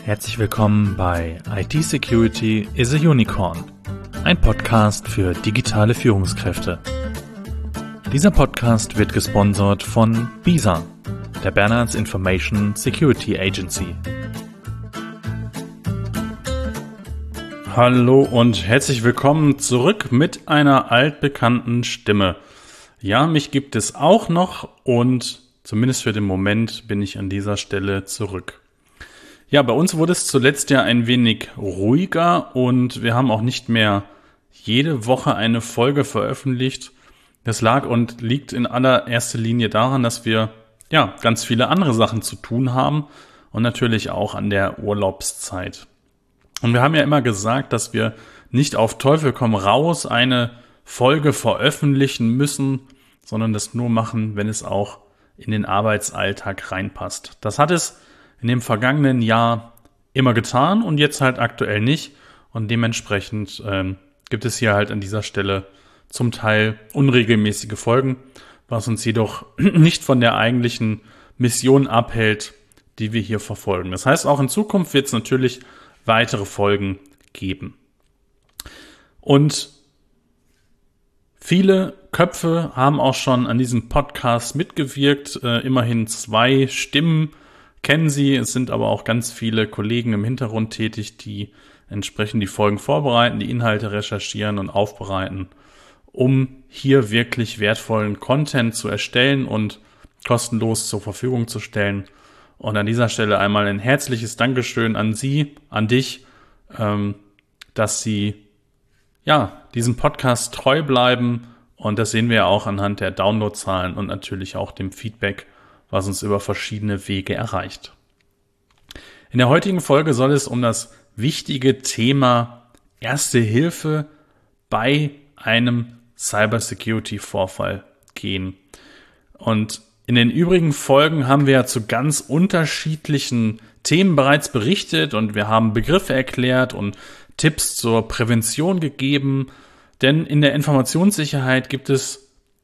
Herzlich willkommen bei IT Security is a Unicorn, ein Podcast für digitale Führungskräfte. Dieser Podcast wird gesponsert von BISA, der Bernards Information Security Agency. Hallo und herzlich willkommen zurück mit einer altbekannten Stimme. Ja, mich gibt es auch noch und zumindest für den Moment bin ich an dieser Stelle zurück. Ja, bei uns wurde es zuletzt ja ein wenig ruhiger und wir haben auch nicht mehr jede Woche eine Folge veröffentlicht. Das lag und liegt in allererster Linie daran, dass wir ja ganz viele andere Sachen zu tun haben und natürlich auch an der Urlaubszeit. Und wir haben ja immer gesagt, dass wir nicht auf Teufel komm raus eine Folge veröffentlichen müssen, sondern das nur machen, wenn es auch in den Arbeitsalltag reinpasst. Das hat es in dem vergangenen Jahr immer getan und jetzt halt aktuell nicht. Und dementsprechend gibt es hier halt an dieser Stelle zum Teil unregelmäßige Folgen, was uns jedoch nicht von der eigentlichen Mission abhält, die wir hier verfolgen. Das heißt, auch in Zukunft wird es natürlich weitere Folgen geben. Und viele Köpfe haben auch schon an diesem Podcast mitgewirkt. Immerhin 2 Stimmen kennen Sie. Es sind aber auch ganz viele Kollegen im Hintergrund tätig, die entsprechend die Folgen vorbereiten, die Inhalte recherchieren und aufbereiten, um hier wirklich wertvollen Content zu erstellen und kostenlos zur Verfügung zu stellen. Und an dieser Stelle einmal ein herzliches Dankeschön an Sie, an dich, dass Sie ja diesem Podcast treu bleiben. Und das sehen wir ja auch anhand der Downloadzahlen und natürlich auch dem Feedback, was uns über verschiedene Wege erreicht. In der heutigen Folge soll es um das wichtige Thema Erste Hilfe bei einem Cybersecurity-Vorfall gehen. Und in den übrigen Folgen haben wir ja zu ganz unterschiedlichen Themen bereits berichtet und wir haben Begriffe erklärt und Tipps zur Prävention gegeben. Denn in der Informationssicherheit gibt es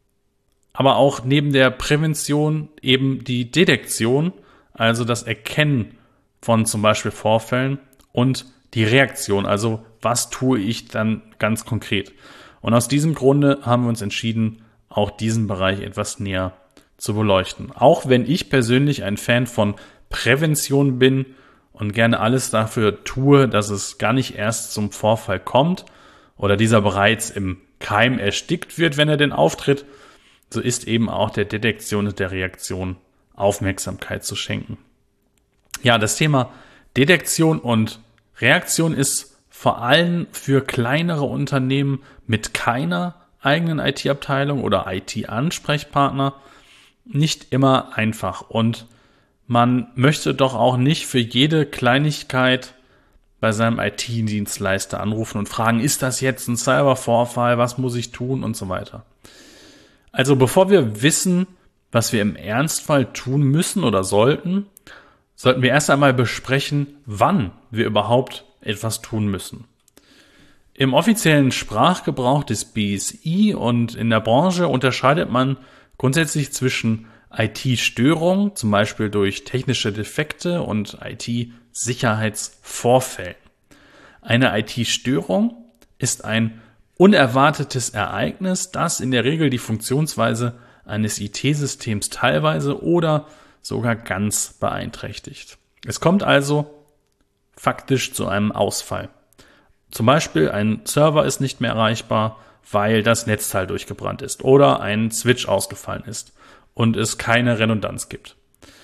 aber auch neben der Prävention eben die Detektion, also das Erkennen von zum Beispiel Vorfällen und die Reaktion, also was tue ich dann ganz konkret. Und aus diesem Grunde haben wir uns entschieden, auch diesen Bereich etwas näher zu beleuchten. Auch wenn ich persönlich ein Fan von Prävention bin und gerne alles dafür tue, dass es gar nicht erst zum Vorfall kommt oder dieser bereits im Keim erstickt wird, wenn er denn auftritt, so ist eben auch der Detektion und der Reaktion Aufmerksamkeit zu schenken. Ja, das Thema Detektion und Reaktion ist vor allem für kleinere Unternehmen mit keiner eigenen IT-Abteilung oder IT-Ansprechpartner nicht immer einfach. Und man möchte doch auch nicht für jede Kleinigkeit bei seinem IT-Dienstleister anrufen und fragen, ist das jetzt ein Cybervorfall, was muss ich tun und so weiter. Also bevor wir wissen, was wir im Ernstfall tun müssen oder sollten wir erst einmal besprechen, wann wir überhaupt etwas tun müssen. Im offiziellen Sprachgebrauch des BSI und in der Branche unterscheidet man grundsätzlich zwischen IT-Störungen, zum Beispiel durch technische Defekte, und IT-Sicherheitsvorfällen. Eine IT-Störung ist ein unerwartetes Ereignis, das in der Regel die Funktionsweise eines IT-Systems teilweise oder sogar ganz beeinträchtigt. Es kommt also faktisch zu einem Ausfall. Zum Beispiel ein Server ist nicht mehr erreichbar, weil das Netzteil durchgebrannt ist oder ein Switch ausgefallen ist und es keine Redundanz gibt.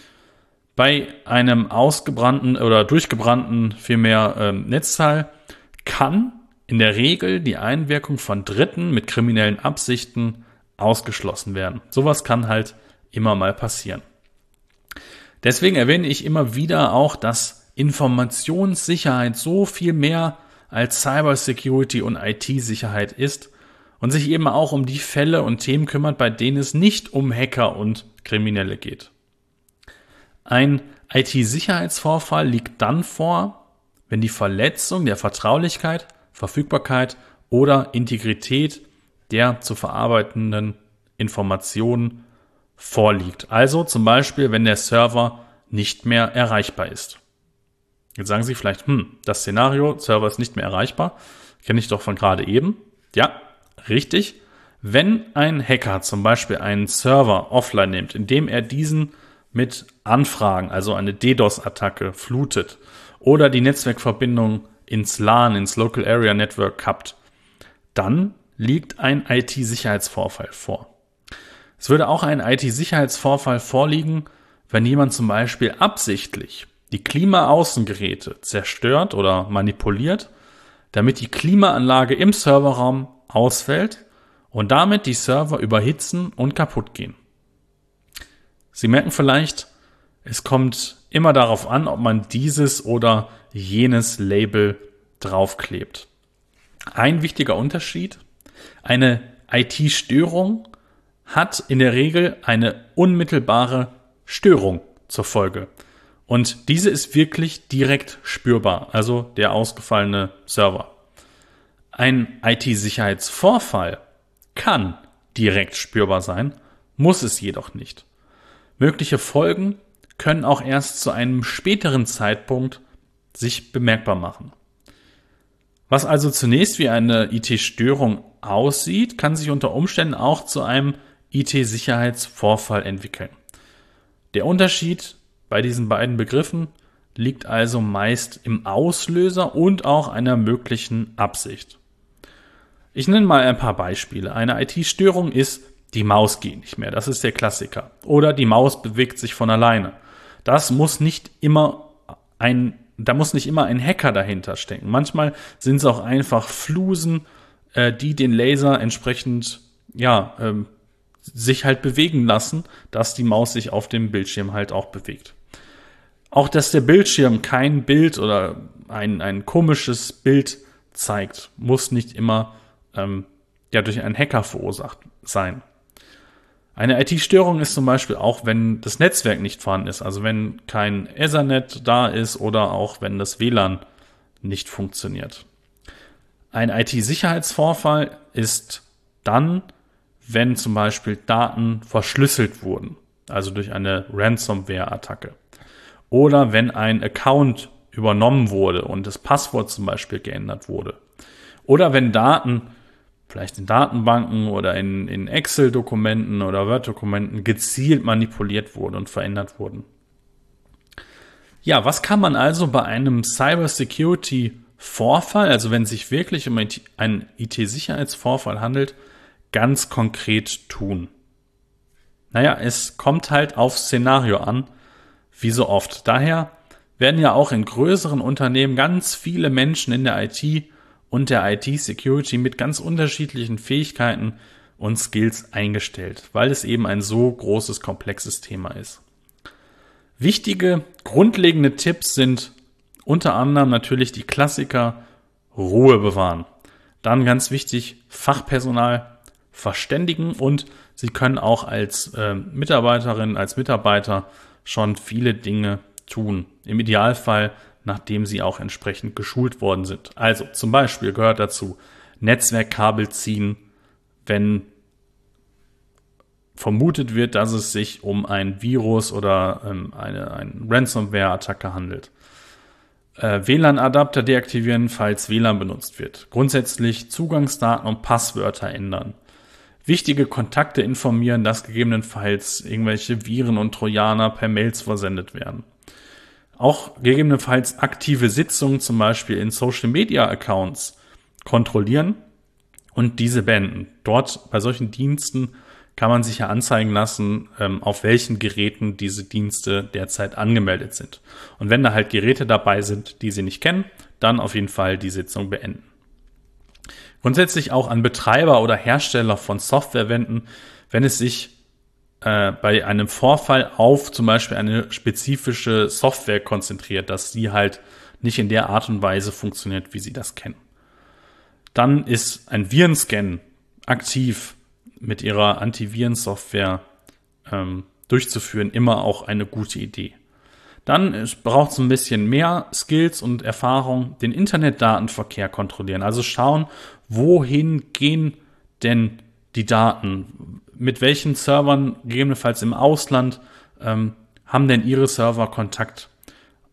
Bei einem ausgebrannten oder durchgebrannten Netzteil kann in der Regel die Einwirkung von Dritten mit kriminellen Absichten ausgeschlossen werden. Sowas kann halt immer mal passieren. Deswegen erwähne ich immer wieder auch, dass Informationssicherheit so viel mehr als Cybersecurity und IT-Sicherheit ist und sich eben auch um die Fälle und Themen kümmert, bei denen es nicht um Hacker und Kriminelle geht. Ein IT-Sicherheitsvorfall liegt dann vor, wenn die Verletzung der Vertraulichkeit, Verfügbarkeit oder Integrität der zu verarbeitenden Informationen vorliegt. Also zum Beispiel, wenn der Server nicht mehr erreichbar ist. Jetzt sagen Sie vielleicht, das Szenario, Server ist nicht mehr erreichbar, kenne ich doch von gerade eben. Ja, richtig. Wenn ein Hacker zum Beispiel einen Server offline nimmt, indem er diesen mit Anfragen, also eine DDoS-Attacke, flutet oder die Netzwerkverbindung ins LAN, ins Local Area Network kappt, dann liegt ein IT-Sicherheitsvorfall vor. Es würde auch ein IT-Sicherheitsvorfall vorliegen, wenn jemand zum Beispiel absichtlich die Klimaaußengeräte zerstört oder manipuliert, damit die Klimaanlage im Serverraum ausfällt und damit die Server überhitzen und kaputt gehen. Sie merken vielleicht, es kommt immer darauf an, ob man dieses oder jenes Label draufklebt. Ein wichtiger Unterschied: eine IT-Störung hat in der Regel eine unmittelbare Störung zur Folge. Und diese ist wirklich direkt spürbar, also der ausgefallene Server. Ein IT-Sicherheitsvorfall kann direkt spürbar sein, muss es jedoch nicht. Mögliche Folgen können auch erst zu einem späteren Zeitpunkt sich bemerkbar machen. Was also zunächst wie eine IT-Störung aussieht, kann sich unter Umständen auch zu einem IT-Sicherheitsvorfall entwickeln. Der Unterschied bei diesen beiden Begriffen liegt also meist im Auslöser und auch einer möglichen Absicht. Ich nenne mal ein paar Beispiele. Eine IT-Störung ist, die Maus geht nicht mehr. Das ist der Klassiker. Oder die Maus bewegt sich von alleine. Da muss nicht immer ein Hacker dahinter stecken. Manchmal sind es auch einfach Flusen, die den Laser entsprechend, sich halt bewegen lassen, dass die Maus sich auf dem Bildschirm halt auch bewegt. Auch, dass der Bildschirm kein Bild oder ein komisches Bild zeigt, muss nicht immer durch einen Hacker verursacht sein. Eine IT-Störung ist zum Beispiel auch, wenn das Netzwerk nicht vorhanden ist, also wenn kein Ethernet da ist oder auch wenn das WLAN nicht funktioniert. Ein IT-Sicherheitsvorfall ist dann, wenn zum Beispiel Daten verschlüsselt wurden, also durch eine Ransomware-Attacke. Oder wenn ein Account übernommen wurde und das Passwort zum Beispiel geändert wurde. Oder wenn Daten, vielleicht in Datenbanken oder in Excel-Dokumenten oder Word-Dokumenten gezielt manipuliert wurden und verändert wurden. Ja, was kann man also bei einem Cybersecurity-Vorfall, also wenn es sich wirklich um einen IT-Sicherheitsvorfall handelt, ganz konkret tun? Naja, es kommt halt aufs Szenario an, wie so oft. Daher werden ja auch in größeren Unternehmen ganz viele Menschen in der IT und der IT-Security mit ganz unterschiedlichen Fähigkeiten und Skills eingestellt, weil es eben ein so großes, komplexes Thema ist. Wichtige, grundlegende Tipps sind unter anderem natürlich die Klassiker: Ruhe bewahren. Dann ganz wichtig, Fachpersonal verständigen und Sie können auch als Mitarbeiterin, als Mitarbeiter schon viele Dinge tun. Im Idealfall, nachdem Sie auch entsprechend geschult worden sind. Also zum Beispiel gehört dazu Netzwerkkabel ziehen, wenn vermutet wird, dass es sich um ein Virus oder eine Ransomware-Attacke handelt. WLAN-Adapter deaktivieren, falls WLAN benutzt wird. Grundsätzlich Zugangsdaten und Passwörter ändern. Wichtige Kontakte informieren, dass gegebenenfalls irgendwelche Viren und Trojaner per Mails versendet werden. Auch gegebenenfalls aktive Sitzungen, zum Beispiel in Social-Media-Accounts, kontrollieren und diese beenden. Dort bei solchen Diensten kann man sich ja anzeigen lassen, auf welchen Geräten diese Dienste derzeit angemeldet sind. Und wenn da halt Geräte dabei sind, die Sie nicht kennen, dann auf jeden Fall die Sitzung beenden. Grundsätzlich auch an Betreiber oder Hersteller von Software wenden, wenn es sich bei einem Vorfall auf zum Beispiel eine spezifische Software konzentriert, dass sie halt nicht in der Art und Weise funktioniert, wie Sie das kennen. Dann ist ein Virenscan aktiv mit Ihrer Antivirensoftware durchzuführen immer auch eine gute Idee. Dann braucht es ein bisschen mehr Skills und Erfahrung, den Internetdatenverkehr kontrollieren. Also schauen, wohin gehen denn die Daten? Mit welchen Servern, gegebenenfalls im Ausland, haben denn Ihre Server Kontakt?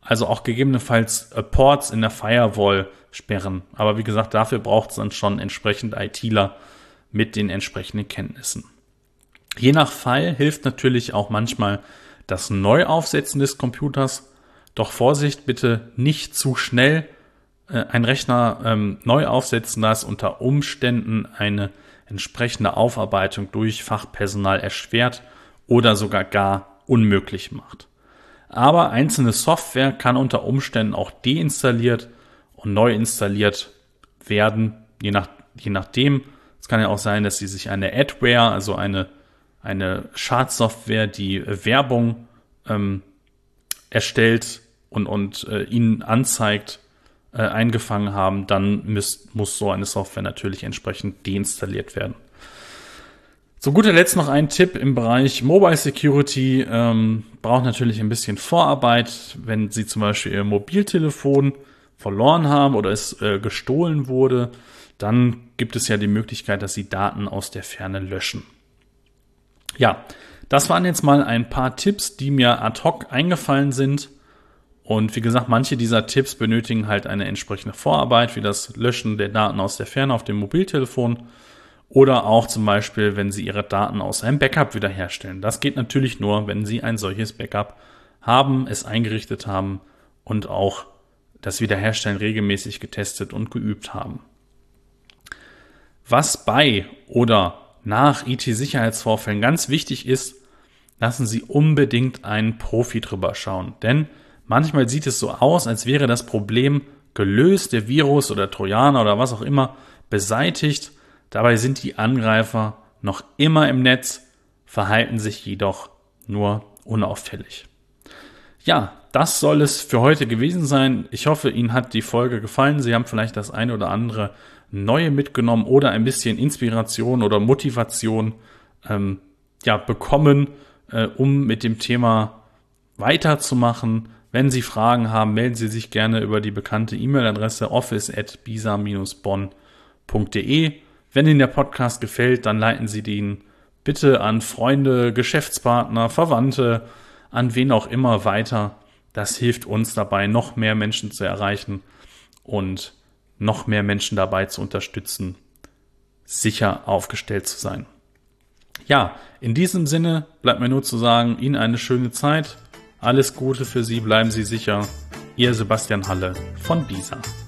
also auch gegebenenfalls Ports in der Firewall sperren. Aber wie gesagt, dafür braucht es dann schon entsprechend ITler mit den entsprechenden Kenntnissen. Je nach Fall hilft natürlich auch manchmal das Neuaufsetzen des Computers. Doch Vorsicht, bitte nicht zu schnell einen Rechner neu aufsetzen, da es unter Umständen eine entsprechende Aufarbeitung durch Fachpersonal erschwert oder sogar gar unmöglich macht. Aber einzelne Software kann unter Umständen auch deinstalliert und neu installiert werden, je nachdem. Es kann ja auch sein, dass Sie sich eine Adware, also eine Schadsoftware, die Werbung erstellt und Ihnen anzeigt, eingefangen haben, dann muss so eine Software natürlich entsprechend deinstalliert werden. Zu guter Letzt noch ein Tipp im Bereich Mobile Security. Braucht natürlich ein bisschen Vorarbeit, wenn Sie zum Beispiel Ihr Mobiltelefon verloren haben oder es gestohlen wurde, dann gibt es ja die Möglichkeit, dass Sie Daten aus der Ferne löschen. Ja, das waren jetzt mal ein paar Tipps, die mir ad hoc eingefallen sind. Und wie gesagt, manche dieser Tipps benötigen halt eine entsprechende Vorarbeit, wie das Löschen der Daten aus der Ferne auf dem Mobiltelefon oder auch zum Beispiel, wenn Sie Ihre Daten aus einem Backup wiederherstellen. Das geht natürlich nur, wenn Sie ein solches Backup haben, es eingerichtet haben und auch das Wiederherstellen regelmäßig getestet und geübt haben. Was bei oder nach IT-Sicherheitsvorfällen ganz wichtig ist, lassen Sie unbedingt einen Profi drüber schauen, denn manchmal sieht es so aus, als wäre das Problem gelöst, der Virus oder Trojaner oder was auch immer beseitigt. Dabei sind die Angreifer noch immer im Netz, verhalten sich jedoch nur unauffällig. Ja, das soll es für heute gewesen sein. Ich hoffe, Ihnen hat die Folge gefallen. Sie haben vielleicht das eine oder andere Neue mitgenommen oder ein bisschen Inspiration oder Motivation bekommen, um mit dem Thema weiterzumachen. Wenn Sie Fragen haben, melden Sie sich gerne über die bekannte E-Mail-Adresse office@bisa-bonn.de. Wenn Ihnen der Podcast gefällt, dann leiten Sie den bitte an Freunde, Geschäftspartner, Verwandte, an wen auch immer weiter. Das hilft uns dabei, noch mehr Menschen zu erreichen und noch mehr Menschen dabei zu unterstützen, sicher aufgestellt zu sein. Ja, in diesem Sinne bleibt mir nur zu sagen, Ihnen eine schöne Zeit. Alles Gute für Sie, bleiben Sie sicher. Ihr Sebastian Halle von BISA.